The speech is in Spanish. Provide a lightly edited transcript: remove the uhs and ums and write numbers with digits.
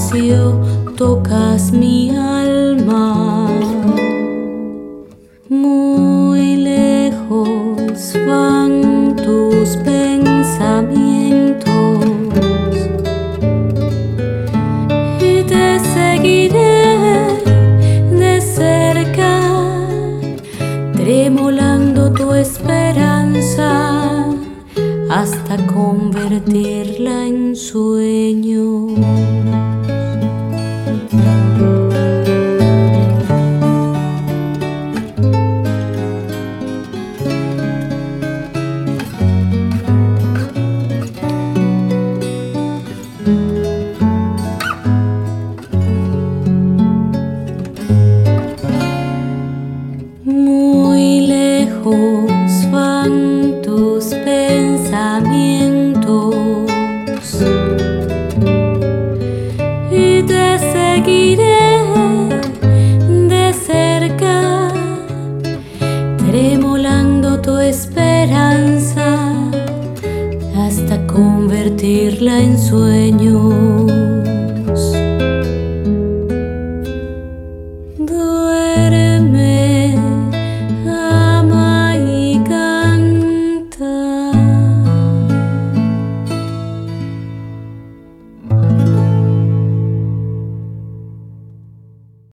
silencio tocas mi alma. Muy lejos van tus pensamientos y te seguiré de cerca, tremolando tu esperanza hasta convertirla en sueño. Muy lejos van tus pensamientos y te seguiré de cerca, tremolando tu esperanza hasta convertirla en sueño.